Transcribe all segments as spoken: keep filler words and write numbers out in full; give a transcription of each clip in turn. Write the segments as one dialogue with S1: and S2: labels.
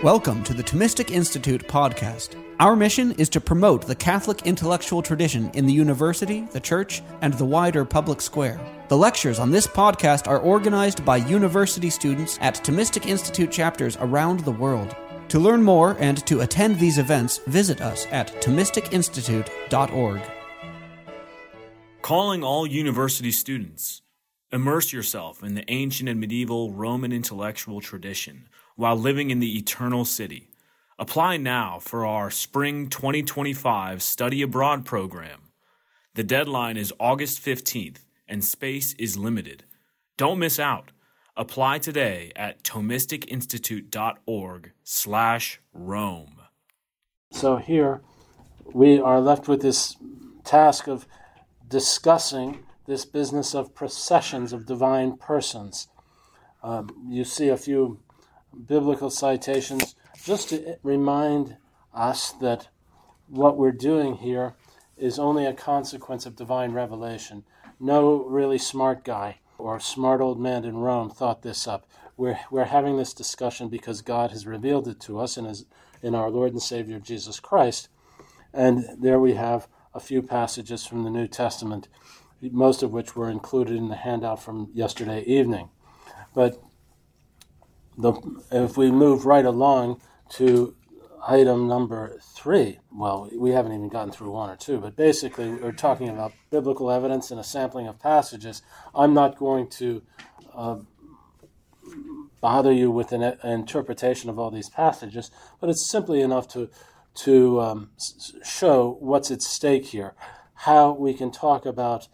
S1: Welcome to the Thomistic Institute podcast. Our mission is to promote the Catholic intellectual tradition in the university, the church, and the wider public square. The lectures on this podcast are organized by university students at Thomistic Institute chapters around the world. To learn more and to attend these events, visit us at thomistic institute dot org.
S2: Calling all university students. Immerse yourself in the ancient and medieval Roman intellectual tradition while living in the Eternal City. Apply now for our Spring twenty twenty-five Study Abroad program. The deadline is August fifteenth, and space is limited. Don't miss out. Apply today at thomistic institute dot org slash Rome.
S3: So here we are left with this task of discussing this business of processions of divine persons. Um, you see a few biblical citations just to remind us that what we're doing here is only a consequence of divine revelation. No really smart guy or smart old man in Rome thought this up. We're we're having this discussion because God has revealed it to us in his, in our Lord and Savior Jesus Christ. And there we have a few passages from the New Testament, most of which were included in the handout from yesterday evening. But the, if we move right along to item number three, well, we haven't even gotten through one or two, but basically we're talking about biblical evidence and a sampling of passages. I'm not going to uh, bother you with an, an interpretation of all these passages, but it's simply enough to, to um, show what's at stake here, how we can talk about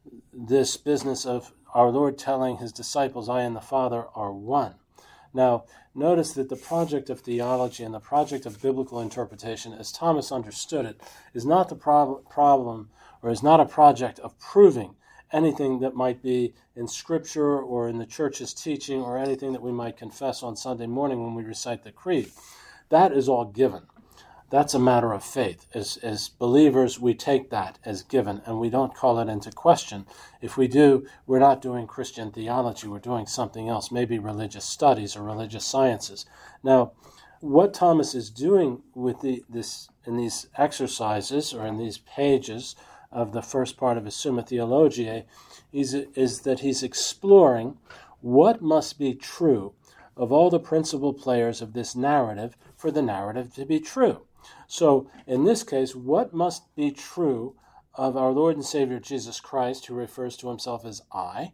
S3: this business of our Lord telling his disciples, I and the Father are one. Now, notice that the project of theology and the project of biblical interpretation, as Thomas understood it, is not the prob- problem or is not a project of proving anything that might be in Scripture or in the church's teaching or anything that we might confess on Sunday morning when we recite the Creed. That is all given. That's a matter of faith. As, as believers, we take that as given, and we don't call it into question. If we do, we're not doing Christian theology. We're doing something else, maybe religious studies or religious sciences. Now, what Thomas is doing with the, this in these exercises or in these pages of the first part of his Summa Theologiae is, is that he's exploring what must be true of all the principal players of this narrative for the narrative to be true. So, in this case, what must be true of our Lord and Savior Jesus Christ, who refers to himself as I,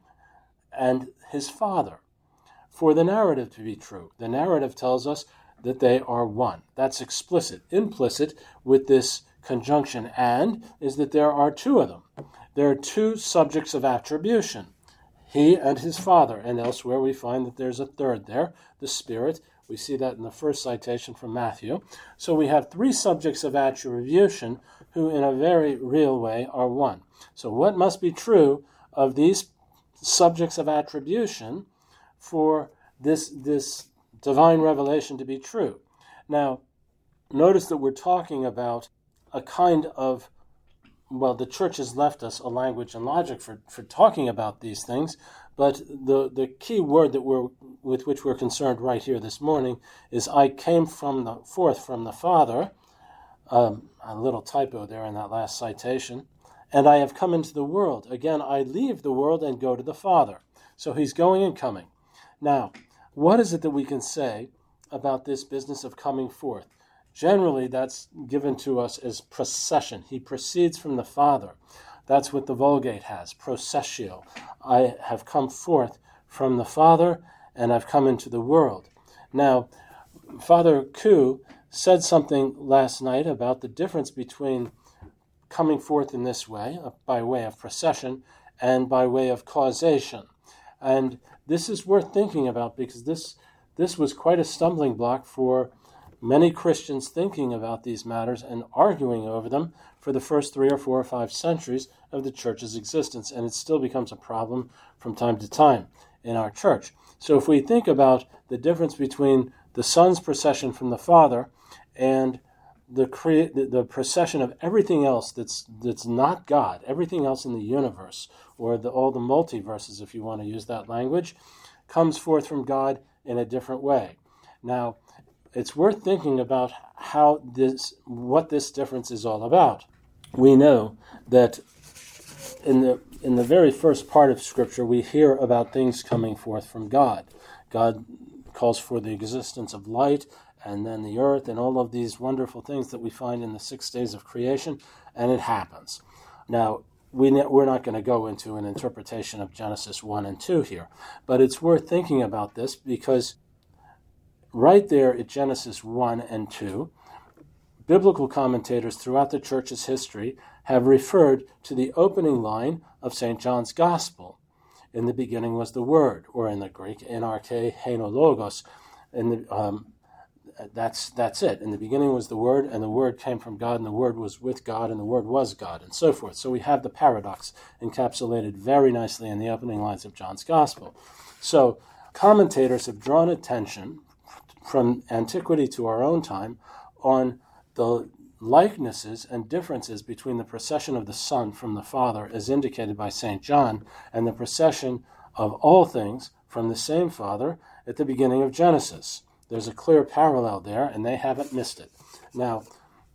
S3: and his Father, for the narrative to be true? The narrative tells us that they are one. That's explicit. Implicit with this conjunction and is that there are two of them. There are two subjects of attribution, he and his Father, and elsewhere we find that there's a third there, the Spirit. We see that in the first citation from Matthew. So we have three subjects of attribution who in a very real way are one. So what must be true of these subjects of attribution for this, this divine revelation to be true? Now, notice that we're talking about a kind of, well, the church has left us a language and logic for, for talking about these things, but the, the key word that we're with which we're concerned right here this morning is I came from the forth from the Father, um, a little typo there in that last citation, and I have come into the world. Again, I leave the world and go to the Father. So he's going and coming. Now, what is it that we can say about this business of coming forth? Generally, that's given to us as procession. He proceeds from the Father. That's what the Vulgate has, processio. I have come forth from the Father, and I've come into the world. Now, Father Koo said something last night about the difference between coming forth in this way, by way of procession, and by way of causation. And this is worth thinking about because this, this was quite a stumbling block for many Christians thinking about these matters and arguing over them for the first three or four or five centuries of the church's existence, and it still becomes a problem from time to time in our church. So if we think about the difference between the Son's procession from the Father and the, crea- the, the procession of everything else that's that's not God, everything else in the universe, or the, all the multiverses, if you want to use that language, comes forth from God in a different way. Now, it's worth thinking about how this, what this difference is all about. We know that in the in the very first part of Scripture, we hear about things coming forth from God. God calls for the existence of light, and then the earth, and all of these wonderful things that we find in the six days of creation, and it happens. Now, we ne- we're not going to go into an interpretation of Genesis one and two here, but it's worth thinking about this because right there at Genesis one and two, biblical commentators throughout the church's history have referred to the opening line of Saint John's Gospel. In the beginning was the Word, or in the Greek, enarche henologos. In the, um, that's that's it. In the beginning was the Word, and the Word came from God, and the Word was with God, and the Word was God, and so forth. So we have the paradox encapsulated very nicely in the opening lines of John's Gospel. So commentators have drawn attention from antiquity to our own time on the likenesses and differences between the procession of the Son from the Father, as indicated by Saint John, and the procession of all things from the same Father at the beginning of Genesis. There's a clear parallel there, and they haven't missed it. Now,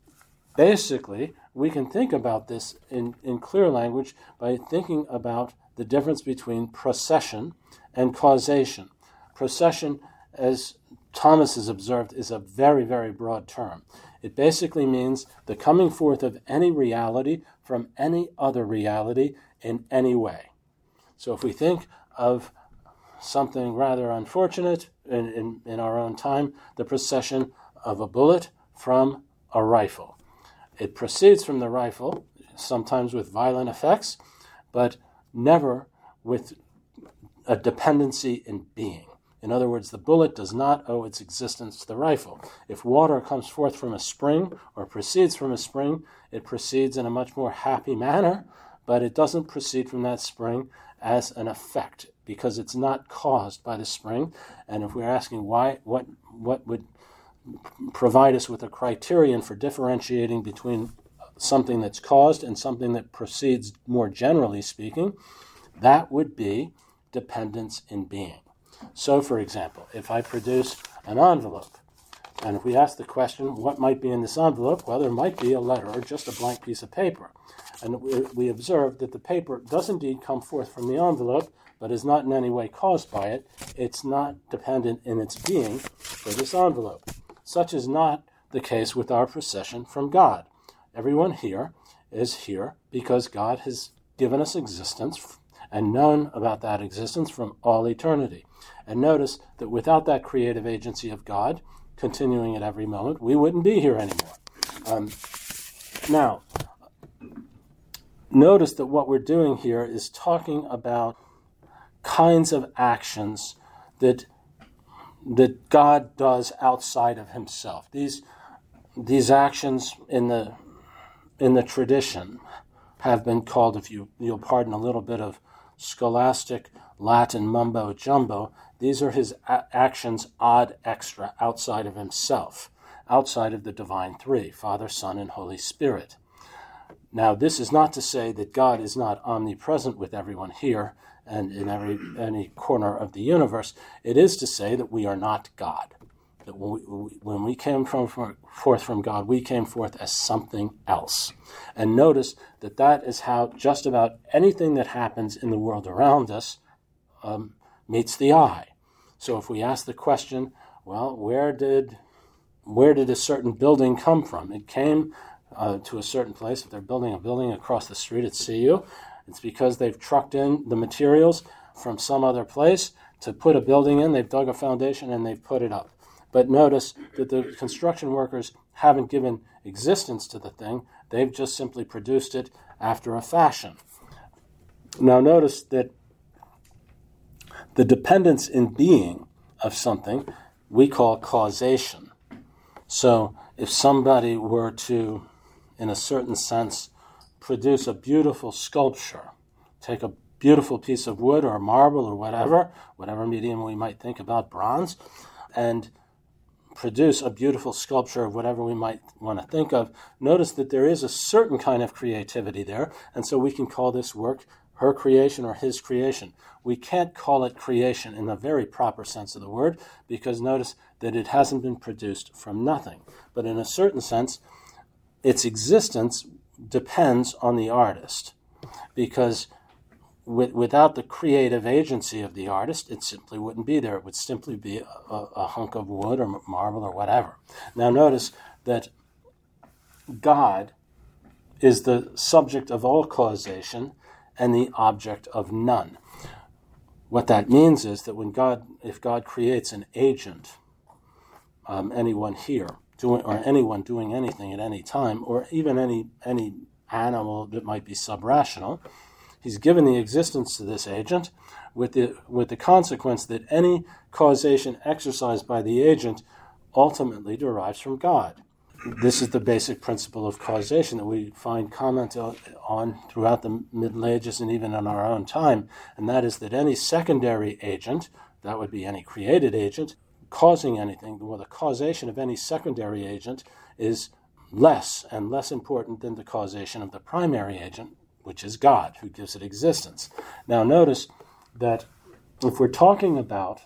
S3: basically, we can think about this in, in clear language by thinking about the difference between procession and causation. Procession, as Thomas has observed, is a very, very broad term. It basically means the coming forth of any reality from any other reality in any way. So if we think of something rather unfortunate in, in, in our own time, the procession of a bullet from a rifle. It proceeds from the rifle, sometimes with violent effects, but never with a dependency in being. In other words, the bullet does not owe its existence to the rifle. If water comes forth from a spring or proceeds from a spring, it proceeds in a much more happy manner, but it doesn't proceed from that spring as an effect because it's not caused by the spring. And if we're asking why, what, what would provide us with a criterion for differentiating between something that's caused and something that proceeds more generally speaking, that would be dependence in being. So, for example, if I produce an envelope, and if we ask the question, what might be in this envelope? Well, there might be a letter or just a blank piece of paper. And we, we observe that the paper does indeed come forth from the envelope, but is not in any way caused by it. It's not dependent in its being for this envelope. Such is not the case with our procession from God. Everyone here is here because God has given us existence and known about that existence from all eternity. And notice that without that creative agency of God, continuing at every moment, we wouldn't be here anymore. Um, now, notice that what we're doing here is talking about kinds of actions that that God does outside of himself. These these actions in the in the tradition have been called, if you, you'll pardon a little bit of scholastic Latin mumbo jumbo, these are his a- actions ad extra, outside of himself, outside of the divine three, Father, Son, and Holy Spirit. Now, this is not to say that God is not omnipresent with everyone here and in every any corner of the universe. It is to say that we are not God. That when we, when we came from, from, forth from God, we came forth as something else. And notice that that is how just about anything that happens in the world around us um, meets the eye. So if we ask the question, well, where did where did a certain building come from? It came uh, to a certain place. If they're building a building across the street at C U, it's because they've trucked in the materials from some other place to put a building in. They've dug a foundation and they've put it up. But notice that the construction workers haven't given existence to the thing. They've just simply produced it after a fashion. Now notice that the dependence in being of something we call causation. So if somebody were to, in a certain sense, produce a beautiful sculpture, take a beautiful piece of wood or marble or whatever, whatever medium we might think about, bronze, and produce a beautiful sculpture of whatever we might want to think of, notice that there is a certain kind of creativity there, and so we can call this work her creation or his creation. We can't call it creation in a very proper sense of the word, because notice that it hasn't been produced from nothing. But in a certain sense, its existence depends on the artist, because with, without the creative agency of the artist, it simply wouldn't be there. It would simply be a, a hunk of wood or marble or whatever. Now notice that God is the subject of all causation and the object of none. What that means is that when God, if God creates an agent, um, anyone here, doing or anyone doing anything at any time, or even any any animal that might be subrational, he's given the existence to this agent with the with the consequence that any causation exercised by the agent ultimately derives from God. This is the basic principle of causation that we find comment on throughout the Middle Ages and even in our own time, and that is that any secondary agent, that would be any created agent, causing anything, well, the causation of any secondary agent is less and less important than the causation of the primary agent, which is God, who gives it existence. Now notice that if we're talking about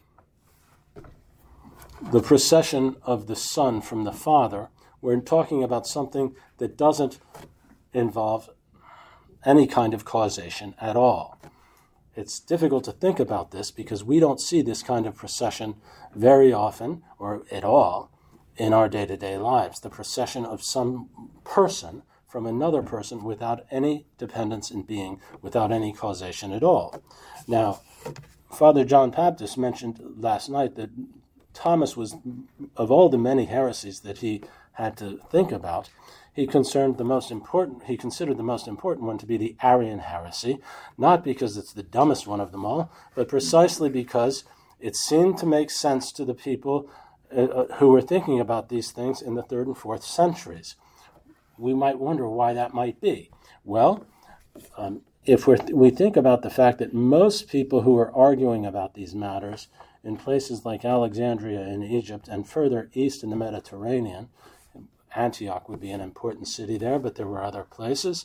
S3: the procession of the Son from the Father, we're talking about something that doesn't involve any kind of causation at all. It's difficult to think about this because we don't see this kind of procession very often or at all in our day-to-day lives. The procession of some person from another person without any dependence in being, without any causation at all. Now, Father John Baptist mentioned last night that Thomas was, of all the many heresies that he had to think about, he concerned the most important, he considered the most important one to be the Arian heresy, not because it's the dumbest one of them all, but precisely because it seemed to make sense to the people uh, who were thinking about these things in the third and fourth centuries. We might wonder why that might be. Well, um, if we're th- we think about the fact that most people who are arguing about these matters in places like Alexandria in Egypt and further east in the Mediterranean, Antioch would be an important city there, but there were other places,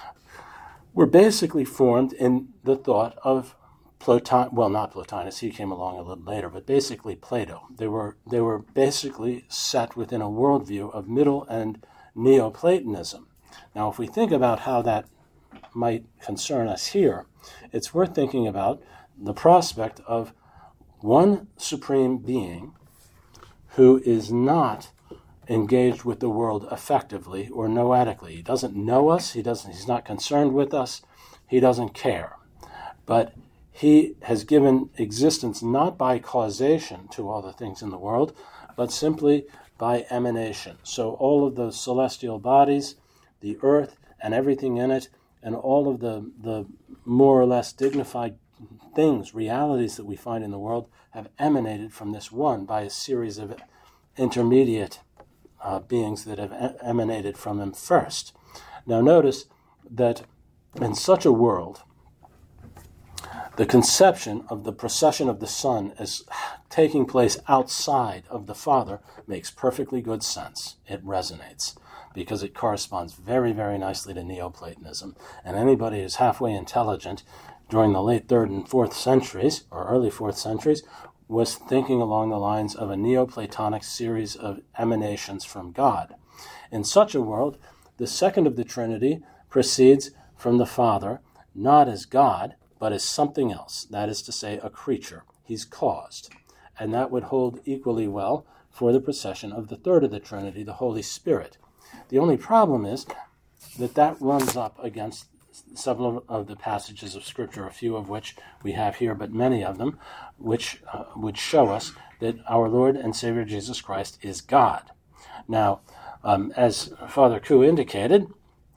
S3: were basically formed in the thought of Plotinus, well, not Plotinus, he came along a little later, but basically Plato. They were they were basically set within a worldview of Middle and Neoplatonism. Now, if we think about how that might concern us here, it's worth thinking about the prospect of one supreme being who is not engaged with the world effectively or noetically. He doesn't know us, he doesn't he's not concerned with us, he doesn't care. But he has given existence not by causation to all the things in the world, but simply by emanation. So all of the celestial bodies, the earth and everything in it, and all of the, the more or less dignified things, realities that we find in the world, have emanated from this one by a series of intermediate uh, beings that have e- emanated from him first. Now notice that in such a world, the conception of the procession of the Son as taking place outside of the Father makes perfectly good sense. It resonates because it corresponds very, very nicely to Neoplatonism. And anybody who's halfway intelligent during the late third and fourth centuries, or early fourth centuries, was thinking along the lines of a Neoplatonic series of emanations from God. In such a world, the second of the Trinity proceeds from the Father, not as God, but as something else, that is to say, a creature. He's caused. And that would hold equally well for the procession of the third of the Trinity, the Holy Spirit. The only problem is that that runs up against several of the passages of Scripture, a few of which we have here, but many of them, which uh, would show us that our Lord and Savior Jesus Christ is God. Now, um, as Father Koo indicated,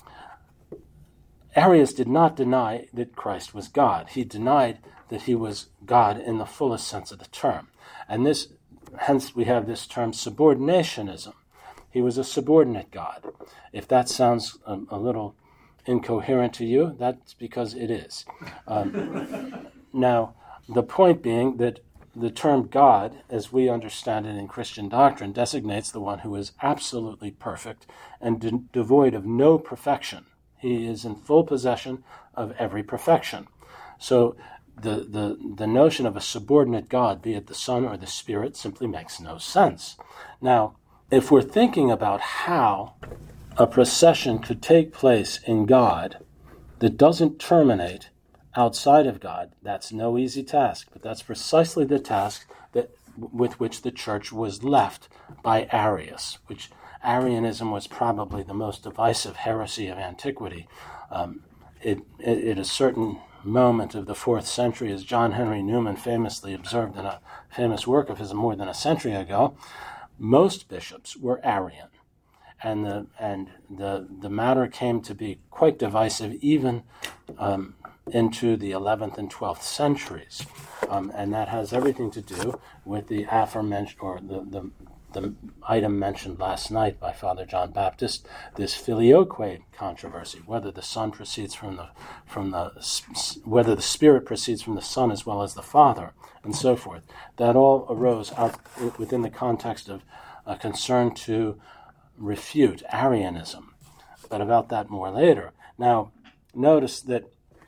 S3: Arius did not deny that Christ was God. He denied that he was God in the fullest sense of the term. And this, hence we have this term subordinationism. He was a subordinate God. If that sounds a, a little incoherent to you, that's because it is. Um, now, the point being that the term God, as we understand it in Christian doctrine, designates the one who is absolutely perfect and de- devoid of no perfection. He is in full possession of every perfection. So the, the, the notion of a subordinate God, be it the Son or the Spirit, simply makes no sense. Now, if we're thinking about how a procession could take place in God that doesn't terminate outside of God, that's no easy task, but that's precisely the task that with which the church was left by Arius, which Arianism was probably the most divisive heresy of antiquity. Um, it, it, at a certain moment of the fourth century, as John Henry Newman famously observed in a famous work of his more than a century ago, most bishops were Arian. And the and the the matter came to be quite divisive even um, into the eleventh and twelfth centuries, um, and that has everything to do with the aforementioned or the, the the item mentioned last night by Father John Baptist, this filioque controversy, whether the Son proceeds from the from the whether the Spirit proceeds from the Son as well as the Father, and so forth. That all arose out within the context of a concern to refute Arianism, but about that more later. Now, notice that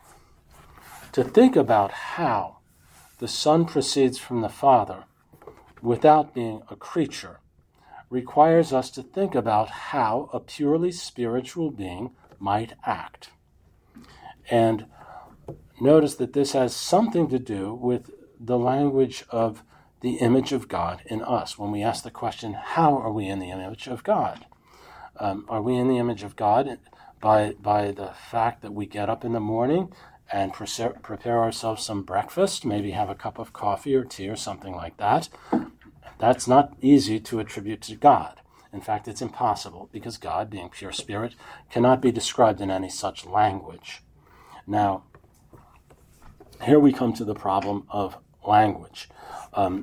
S3: to think about how the Son proceeds from the Father without being a creature requires us to think about how a purely spiritual being might act. And notice that this has something to do with the language of the image of God in us. When we ask the question, how are we in the image of God? Um, are we in the image of God by, by the fact that we get up in the morning and pre- prepare ourselves some breakfast, maybe have a cup of coffee or tea or something like that? That's not easy to attribute to God. In fact, it's impossible, because God, being pure spirit, cannot be described in any such language. Now, here we come to the problem of language. Um,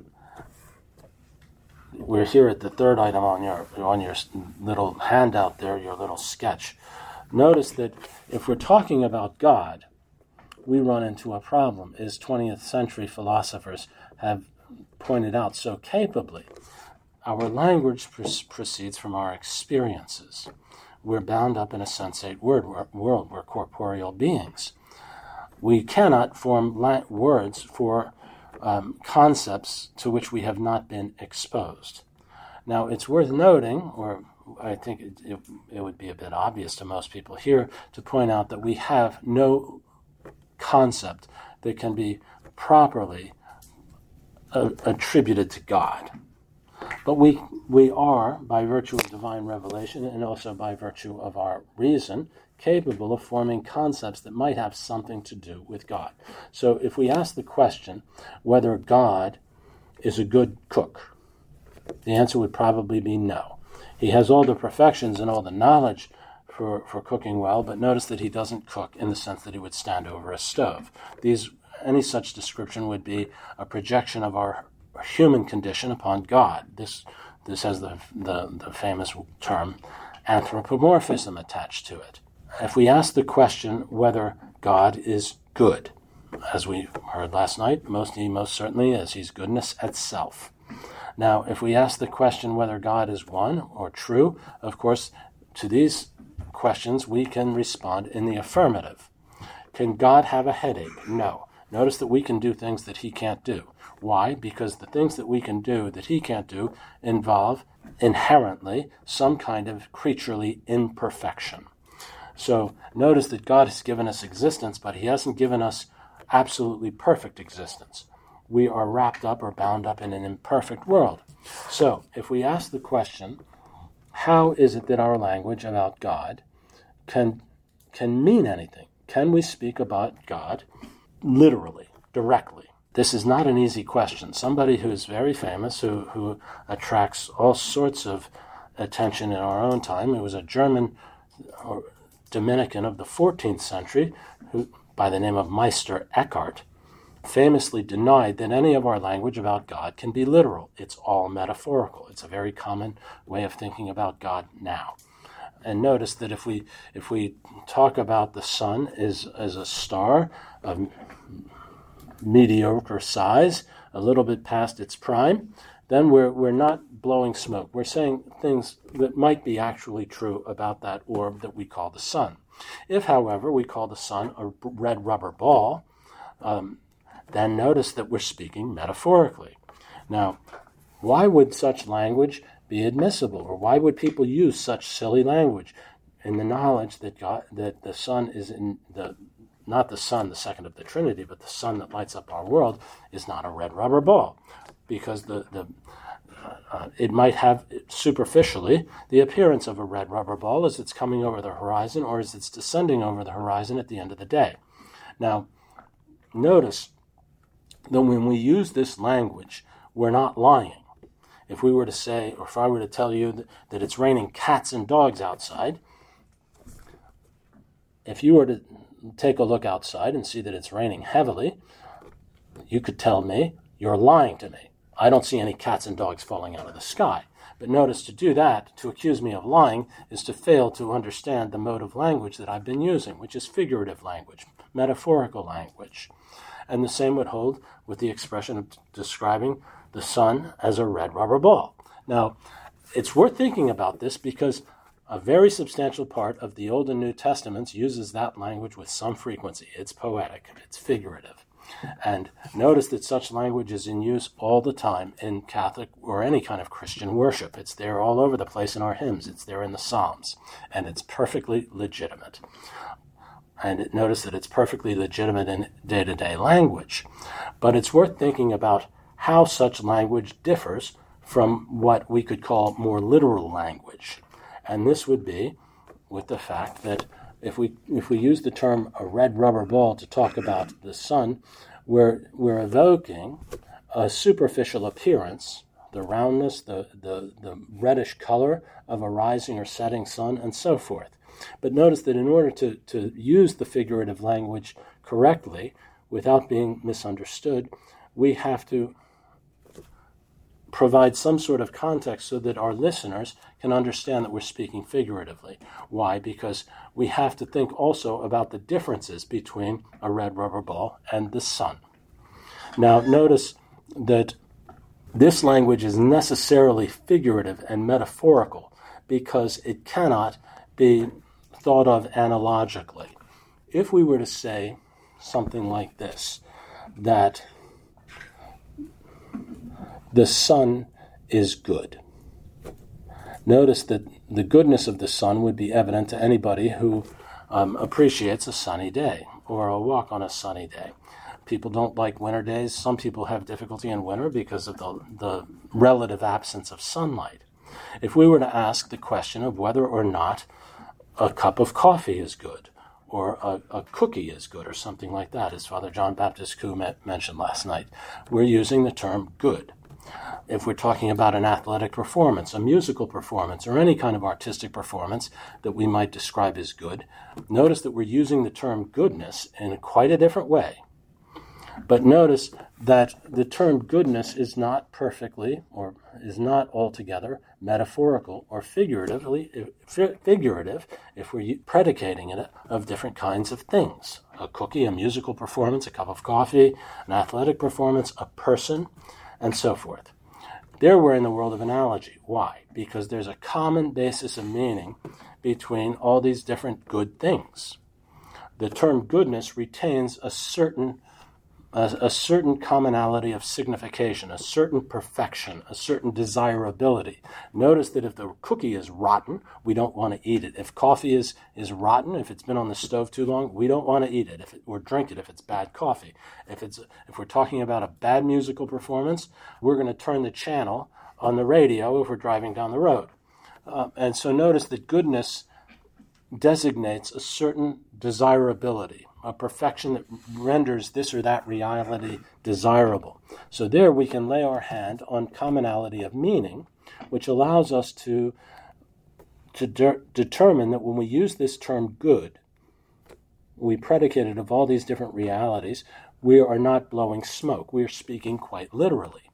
S3: we're here at the third item on your on your little handout there, your little sketch. Notice that if we're talking about God, we run into a problem, as twentieth century philosophers have pointed out so capably. Our language pr- proceeds from our experiences. We're bound up in a sensate word, world. We're corporeal beings. We cannot form la- words for um, concepts to which we have not been exposed. Now, it's worth noting, or I think it, it, it would be a bit obvious to most people here, to point out that we have no concept that can be properly uh, attributed to God. But we we are, by virtue of divine revelation and also by virtue of our reason, capable of forming concepts that might have something to do with God. So if we ask the question whether God is a good cook, the answer would probably be no. He has all the perfections and all the knowledge for, for cooking well, but notice that he doesn't cook in the sense that he would stand over a stove. These any such description would be a projection of our human condition upon God. This this has the, the, the famous term anthropomorphism attached to it. If we ask the question whether God is good, as we heard last night, most he most certainly is. He's goodness itself. Now, if we ask the question whether God is one or true, of course, to these questions we can respond in the affirmative. Can God have a headache? No. Notice that we can do things that he can't do. Why? Because the things that we can do that he can't do involve inherently some kind of creaturely imperfection. So notice that God has given us existence, but he hasn't given us absolutely perfect existence. We are wrapped up or bound up in an imperfect world. So if we ask the question, how is it that our language about God can can mean anything? Can we speak about God literally, directly? This is not an easy question. Somebody who is very famous, who, who attracts all sorts of attention in our own time, who was a German or Dominican of the fourteenth century, who, by the name of Meister Eckhart, famously denied that any of our language about God can be literal. It's all metaphorical. It's a very common way of thinking about God now. And notice that if we if we talk about the sun as, as a star of mediocre size, a little bit past its prime, then we're we're not blowing smoke. We're saying things that might be actually true about that orb that we call the sun. If, however, we call the sun a red rubber ball, um, then notice that we're speaking metaphorically. Now, why would such language be admissible, or why would people use such silly language in the knowledge that God, that the Son is in the, not the Son, the second of the Trinity, but the Sun that lights up our world is not a red rubber ball, because the the uh, it might have superficially the appearance of a red rubber ball as it's coming over the horizon or as it's descending over the horizon at the end of the day. Now, notice that when we use this language, we're not lying. If we were to say, or if I were to tell you that, that it's raining cats and dogs outside, if you were to take a look outside and see that it's raining heavily, you could tell me, you're lying to me. I don't see any cats and dogs falling out of the sky. But notice, to do that, to accuse me of lying, is to fail to understand the mode of language that I've been using, which is figurative language, metaphorical language. And the same would hold with the expression of describing the sun as a red rubber ball. Now, it's worth thinking about this because a very substantial part of the Old and New Testaments uses that language with some frequency. It's poetic, it's figurative. And notice that such language is in use all the time in Catholic or any kind of Christian worship. It's there all over the place in our hymns. It's there in the Psalms. And it's perfectly legitimate. And notice that it's perfectly legitimate in day-to-day language. But it's worth thinking about how such language differs from what we could call more literal language. And this would be with the fact that if we if we use the term a red rubber ball to talk about the sun, we're we're evoking a superficial appearance, the roundness, the, the, the reddish color of a rising or setting sun, and so forth. But notice that in order to, to use the figurative language correctly, without being misunderstood, we have to provide some sort of context so that our listeners can understand that we're speaking figuratively. Why? Because we have to think also about the differences between a red rubber ball and the sun. Now, notice that this language is necessarily figurative and metaphorical because it cannot be thought of analogically. If we were to say something like this, that the sun is good. Notice that the goodness of the sun would be evident to anybody who um, appreciates a sunny day or a walk on a sunny day. People don't like winter days. Some people have difficulty in winter because of the, the relative absence of sunlight. If we were to ask the question of whether or not a cup of coffee is good, or a, a cookie is good, or something like that, as Father John Baptist Koo mentioned last night, we're using the term good. If we're talking about an athletic performance, a musical performance, or any kind of artistic performance that we might describe as good, notice that we're using the term goodness in quite a different way. But notice that the term goodness is not perfectly, or is not altogether metaphorical or figuratively figurative if we're predicating it of different kinds of things. A cookie, a musical performance, a cup of coffee, an athletic performance, a person, and so forth. There we're in the world of analogy. Why? Because there's a common basis of meaning between all these different good things. The term goodness retains a certain A, a certain commonality of signification, a certain perfection, a certain desirability. Notice that if the cookie is rotten, we don't want to eat it. If coffee is, is rotten, if it's been on the stove too long, we don't want to eat it, if it or drink it if it's bad coffee. If it's if we're talking about a bad musical performance, we're going to turn the channel on the radio if we're driving down the road. Uh, and so notice that goodness designates a certain desirability, a perfection that renders this or that reality desirable. So there we can lay our hand on commonality of meaning, which allows us to, to de- determine that when we use this term good, we predicate it of all these different realities, we are not blowing smoke. We are speaking quite literally,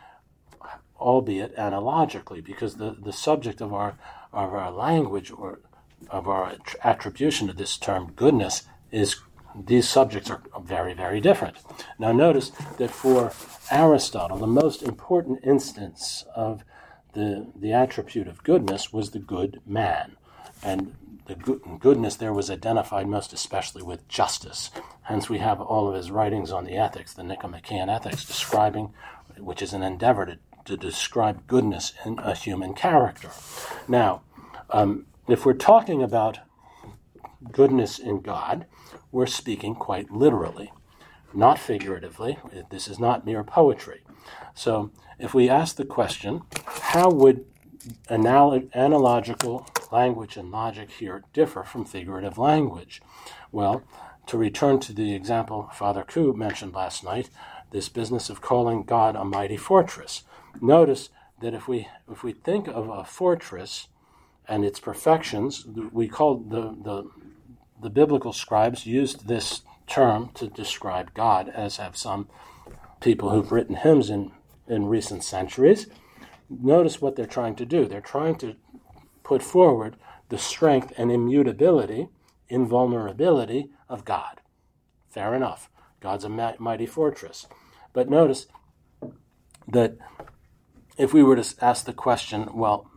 S3: albeit analogically, because the, the subject of our, of our language or of our attribution to this term goodness is these subjects are very, very different. Now notice that for Aristotle, the most important instance of the, the attribute of goodness was the good man. And the goodness there was identified most especially with justice. Hence we have all of his writings on the ethics, the Nicomachean Ethics, describing, which is an endeavor to, to describe goodness in a human character. Now, um, if we're talking about goodness in God, we're speaking quite literally, not figuratively. This is not mere poetry. So if we ask the question, how would anal- analogical language and logic here differ from figurative language? Well, to return to the example Father Koo mentioned last night, this business of calling God a mighty fortress. Notice that if we if we think of a fortress and its perfections, we call the the the biblical scribes used this term to describe God, as have some people who've written hymns in, in recent centuries. Notice what they're trying to do. They're trying to put forward the strength and immutability, invulnerability of God. Fair enough. God's a mighty fortress. But notice that if we were to ask the question, well,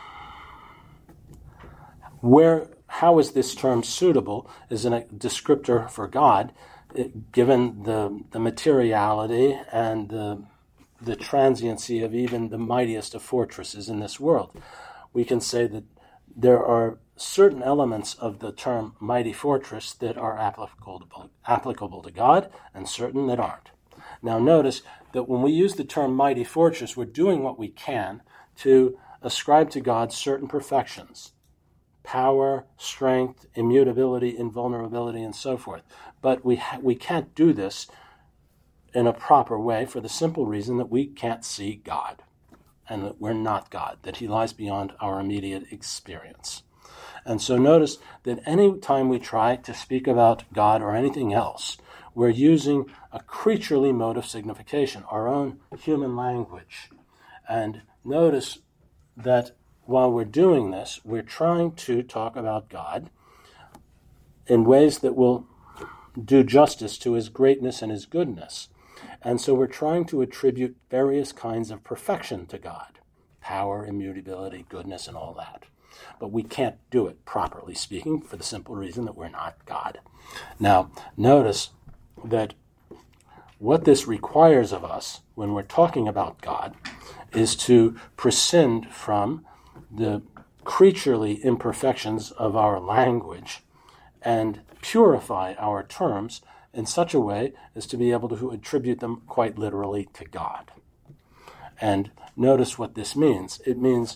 S3: where, how is this term suitable as a descriptor for God, given the, the materiality and the, the transiency of even the mightiest of fortresses in this world? We can say that there are certain elements of the term mighty fortress that are applicable, applicable to God and certain that aren't. Now notice that when we use the term mighty fortress, we're doing what we can to ascribe to God certain perfections: power, strength, immutability, invulnerability, and so forth. But we ha- we can't do this in a proper way for the simple reason that we can't see God, and that we're not God, that he lies beyond our immediate experience. And so notice that any time we try to speak about God or anything else, we're using a creaturely mode of signification, our own human language. And notice that while we're doing this, we're trying to talk about God in ways that will do justice to his greatness and his goodness. And so we're trying to attribute various kinds of perfection to God: power, immutability, goodness, and all that. But we can't do it, properly speaking, for the simple reason that we're not God. Now, notice that what this requires of us when we're talking about God is to prescind from the creaturely imperfections of our language and purify our terms in such a way as to be able to attribute them quite literally to God. And notice what this means. It means,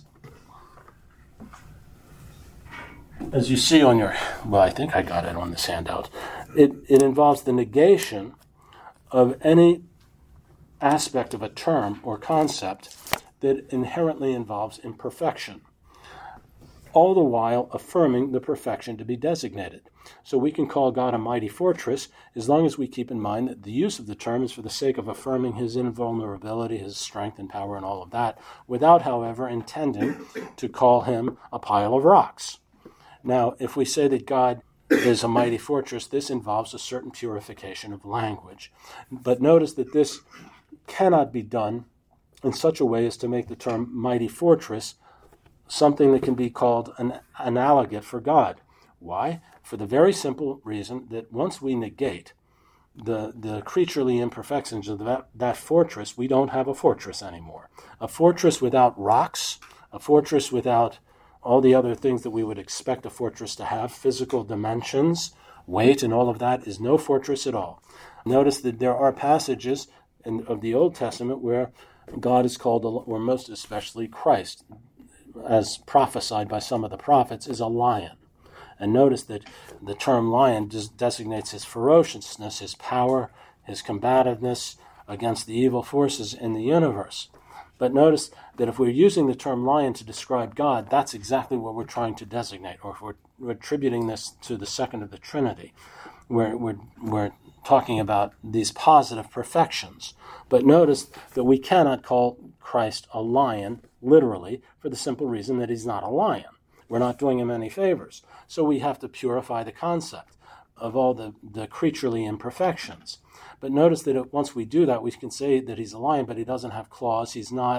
S3: as you see on your, well, I think I got it on this handout, it, it involves the negation of any aspect of a term or concept that inherently involves imperfection, all the while affirming the perfection to be designated. So we can call God a mighty fortress as long as we keep in mind that the use of the term is for the sake of affirming his invulnerability, his strength and power and all of that, without, however, intending to call him a pile of rocks. Now, if we say that God is a mighty fortress, this involves a certain purification of language. But notice that this cannot be done in such a way as to make the term mighty fortress something that can be called an analogate for God. Why? For the very simple reason that once we negate the, the creaturely imperfections of that, that fortress, we don't have a fortress anymore. A fortress without rocks, a fortress without all the other things that we would expect a fortress to have, physical dimensions, weight, and all of that, is no fortress at all. Notice that there are passages in, of the Old Testament where God is called, or most especially Christ, as prophesied by some of the prophets, is a lion. And notice that the term lion des- designates his ferociousness, his power, his combativeness against the evil forces in the universe. But notice that if we're using the term lion to describe God, that's exactly what we're trying to designate, or if we're, we're attributing this to the second of the Trinity. We're, we're, we're talking about these positive perfections. But notice that we cannot call Christ a lion, literally, for the simple reason that he's not a lion. We're not doing him any favors. So we have to purify the concept of all the, the creaturely imperfections. But notice that once we do that, we can say that he's a lion, but he doesn't have claws. He's not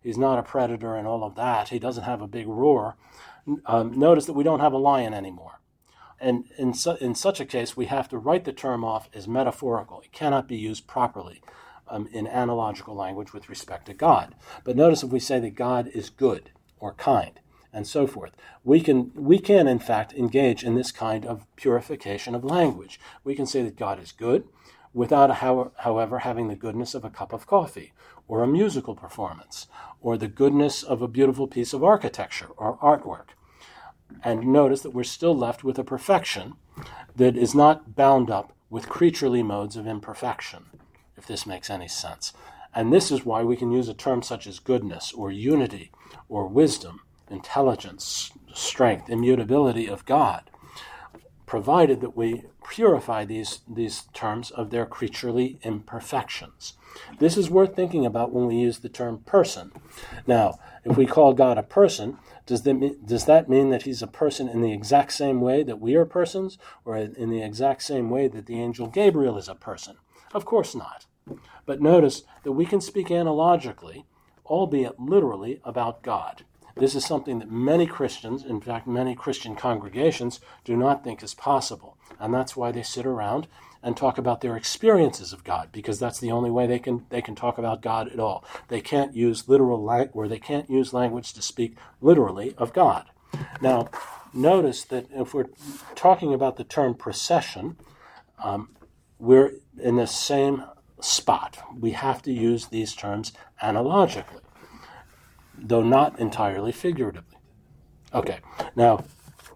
S3: He's not a predator and all of that. He doesn't have a big roar. Um, notice that we don't have a lion anymore. And in, su- in such a case, we have to write the term off as metaphorical. It cannot be used properly um, in analogical language with respect to God. But notice if we say that God is good or kind and so forth, we can, we can in fact engage in this kind of purification of language. We can say that God is good without, how, however, having the goodness of a cup of coffee or a musical performance or the goodness of a beautiful piece of architecture or artwork. And notice that we're still left with a perfection that is not bound up with creaturely modes of imperfection, if this makes any sense. And this is why we can use a term such as goodness or unity or wisdom, intelligence, strength, immutability of God, provided that we purify these, these terms of their creaturely imperfections. This is worth thinking about when we use the term person. Now, if we call God a person, does that mean, does that mean that he's a person in the exact same way that we are persons, or in the exact same way that the angel Gabriel is a person? Of course not. But notice that we can speak analogically, albeit literally, about God. This is something that many Christians, in fact, many Christian congregations, do not think is possible. And that's why they sit around and talk about their experiences of God, because that's the only way they can they can talk about God at all. They can't use literal language, or they can't use language to speak literally of God. Now, notice that if we're talking about the term procession, um, we're in the same spot. We have to use these terms analogically, though not entirely figuratively. Okay, now,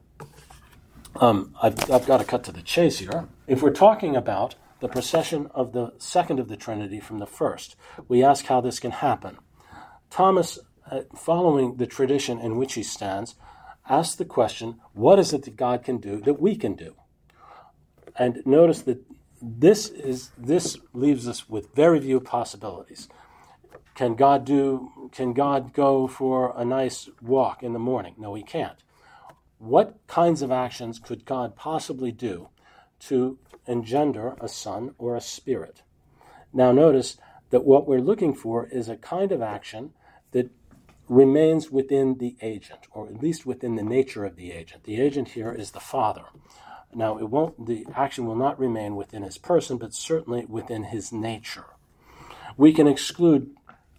S3: um, I've, I've got to cut to the chase here. If we're talking about the procession of the second of the Trinity from the first, we ask how this can happen. Thomas, uh, following the tradition in which he stands, asks the question, what is it that God can do that we can do? And notice that this is this leaves us with very few possibilities. Can God do? Can God go for a nice walk in the morning? No, he can't. What kinds of actions could God possibly do to engender a son or a spirit? Now notice that what we're looking for is a kind of action that remains within the agent, or at least within the nature of the agent. The agent here is the Father. Now, it won't. The action will not remain within his person, but certainly within his nature. We can exclude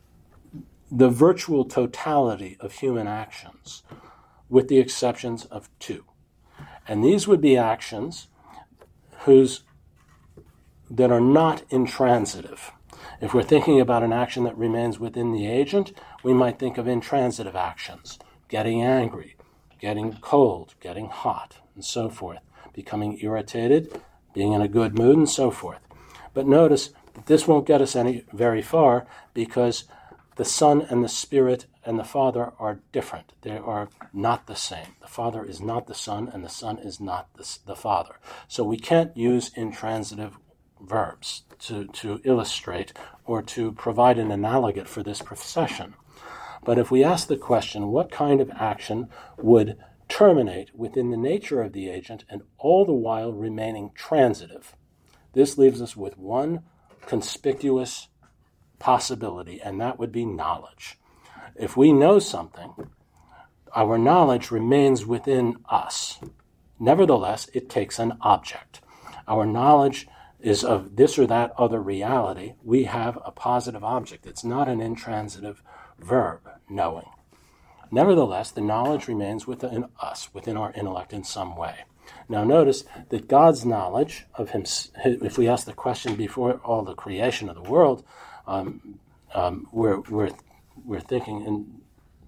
S3: the virtual totality of human actions, with the exceptions of two. And these would be actions whose that are not intransitive. If we're thinking about an action that remains within the agent, we might think of intransitive actions, getting angry, getting cold, getting hot, and so forth, becoming irritated, being in a good mood, and so forth. But notice that this won't get us any very far, because the Son and the Spirit and the Father are different. They are not the same. The Father is not the Son, and the Son is not the, the Father. So we can't use intransitive verbs to, to illustrate or to provide an analogate for this procession. But if we ask the question, what kind of action would terminate within the nature of the agent and all the while remaining transitive, this leaves us with one conspicuous possibility, and that would be knowledge. If we know something, our knowledge remains within us. Nevertheless, it takes an object. Our knowledge is of this or that other reality. We have a positive object. It's not an intransitive verb, knowing. Nevertheless, the knowledge remains within us, within our intellect in some way. Now notice that God's knowledge of him, if we ask the question before all the creation of the world, um, um, we're, we're, we're thinking in,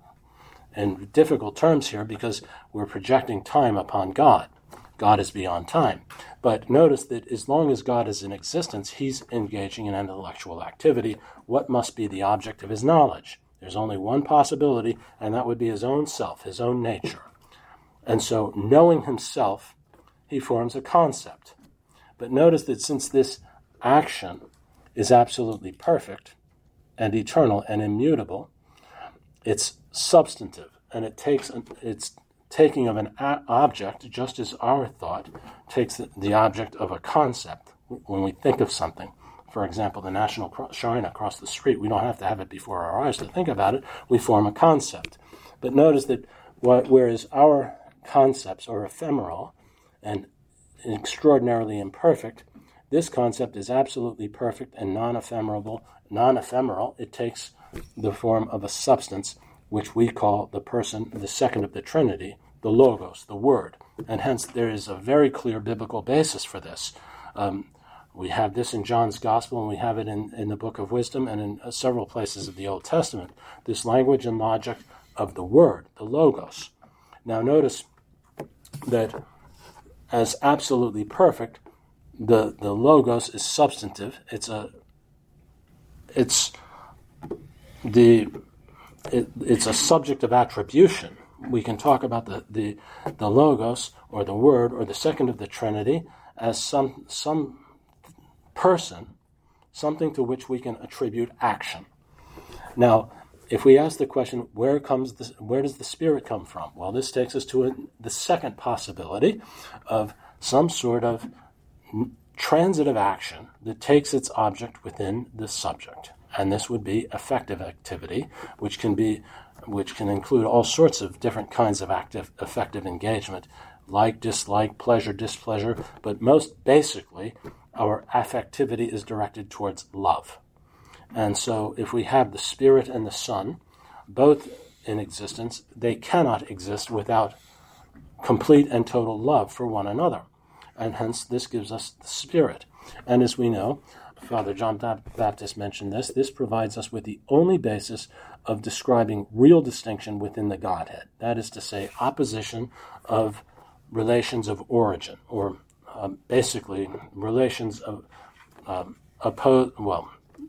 S3: in difficult terms here because we're projecting time upon God. God is beyond time. But notice that as long as God is in existence, he's engaging in intellectual activity. What must be the object of his knowledge? There's only one possibility, and that would be his own self, his own nature. And so, knowing himself, he forms a concept. But notice that since this action is absolutely perfect and eternal and immutable, it's substantive, and it takes it's taking of an a- object, just as our thought takes the, the object of a concept when we think of something, for example, the national shrine across the street. We don't have to have it before our eyes to think about it. We form a concept. But notice that whereas our concepts are ephemeral and extraordinarily imperfect, this concept is absolutely perfect and non-ephemeral. Non-ephemeral. It takes the form of a substance which we call the person, the second of the Trinity, the Logos, the Word. And hence there is a very clear biblical basis for this. Um, we have this in John's Gospel, and we have it in, in the Book of Wisdom and in uh, several places of the Old Testament, this language and logic of the Word, the Logos. Now notice that as absolutely perfect, the, the Logos is substantive. It's a it's the it, it's a subject of attribution. We can talk about the, the the Logos or the Word or the second of the Trinity as some some person, something to which we can attribute action. Now, if we ask the question, where comes the, where does the Spirit come from? Well, this takes us to a, the second possibility of some sort of transitive action that takes its object within the subject, and this would be affective activity, which can be, which can include all sorts of different kinds of active, affective engagement, like, dislike, pleasure, displeasure, but most basically, our affectivity is directed towards love. And so if we have the Spirit and the Son, both in existence, they cannot exist without complete and total love for one another. And hence this gives us the Spirit. And as we know, Father John Baptist mentioned this, this provides us with the only basis of describing real distinction within the Godhead. That is to say, opposition of relations of origin, or uh, basically relations of um, opposed, well,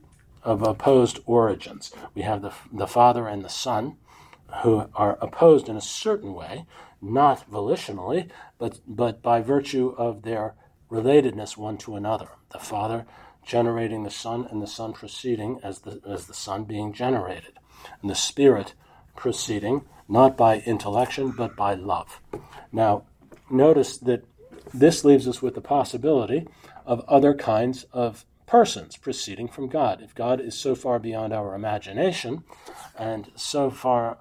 S3: of opposed origins. We have the the Father and the Son, who are opposed in a certain way, not volitionally, but but by virtue of their relatedness one to another. The Father generating the Son, and the Son proceeding as the as the Son being generated, and the Spirit proceeding not by intellection but by love. Now, notice that this leaves us with the possibility of other kinds of persons proceeding from God. If God is so far beyond our imagination and so far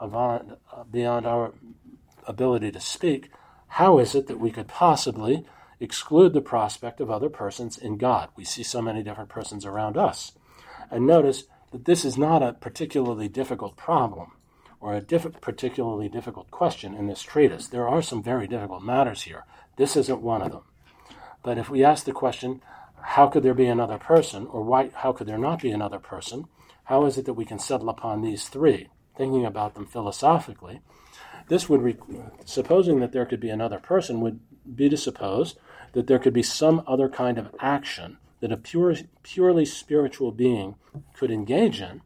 S3: beyond our ability to speak, how is it that we could possibly exclude the prospect of other persons in God? We see so many different persons around us. And notice that this is not a particularly difficult problem or a diff- particularly difficult question in this treatise. There are some very difficult matters here. This isn't one of them. But if we ask the question, how could there be another person, or why? How could there not be another person? How is it that we can settle upon these three, thinking about them philosophically? This would, re- supposing that there could be another person, would be to suppose that there could be some other kind of action that a pure, purely spiritual being could engage in,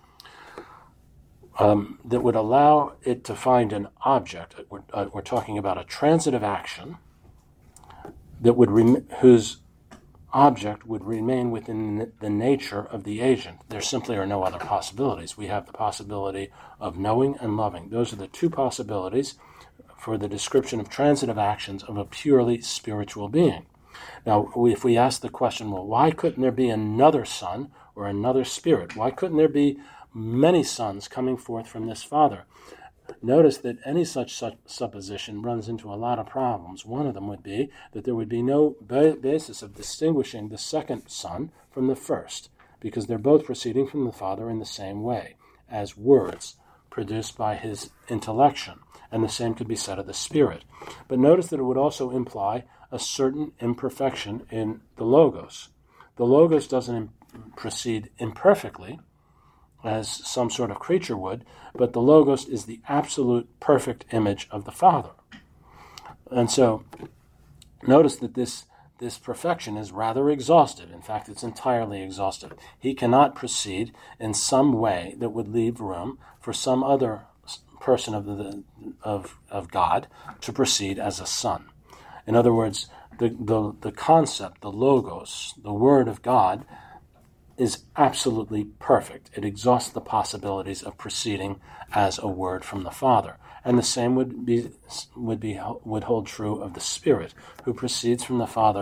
S3: um, that would allow it to find an object. We're, uh, we're talking about a transitive action that would rem- whose object would remain within the nature of the agent. There simply are no other possibilities. We have the possibility of knowing and loving. Those are the two possibilities for the description of transitive actions of a purely spiritual being. Now, if we ask the question, well, why couldn't there be another Son or another Spirit? Why couldn't there be many sons coming forth from this Father? Notice that any such, such supposition runs into a lot of problems. One of them would be that there would be no ba- basis of distinguishing the second Son from the first, because they're both proceeding from the Father in the same way, as words produced by his intellection, and the same could be said of the Spirit. But notice that it would also imply a certain imperfection in the Logos. The Logos doesn't im- proceed imperfectly, as some sort of creature would, but the Logos is the absolute perfect image of the Father. And so, notice that this, this perfection is rather exhaustive. In fact, it's entirely exhaustive. He cannot proceed in some way that would leave room for some other person of the of of God to proceed as a son. In other words, the, the, the concept, the Logos, the Word of God, is absolutely perfect. It exhausts the possibilities of proceeding as a word from the Father. And the same would be would be would hold true of the Spirit, who proceeds from the Father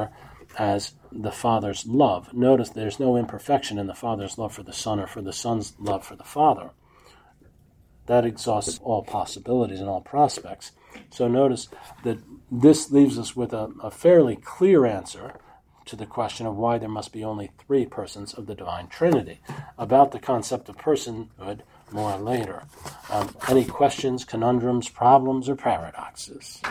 S3: as the Father's love. Notice there's no imperfection in the Father's love for the Son or for the Son's love for the Father. That exhausts all possibilities and all prospects. So notice that this leaves us with a, a fairly clear answer to the question of why there must be only three persons of the Divine Trinity. About the concept of personhood, more later. Um, any questions, conundrums, problems, or paradoxes?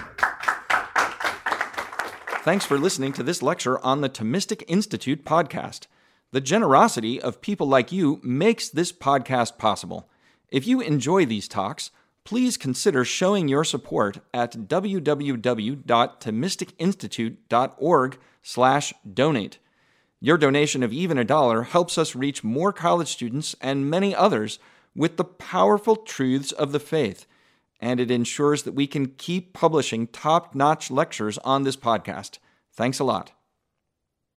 S4: Thanks for listening to this lecture on the Thomistic Institute podcast. The generosity of people like you makes this podcast possible. If you enjoy these talks, please consider showing your support at w w w dot thomistic institute dot org slash donate. Your donation of even a dollar helps us reach more college students and many others with the powerful truths of the faith, and it ensures that we can keep publishing top-notch lectures on this podcast. Thanks a lot.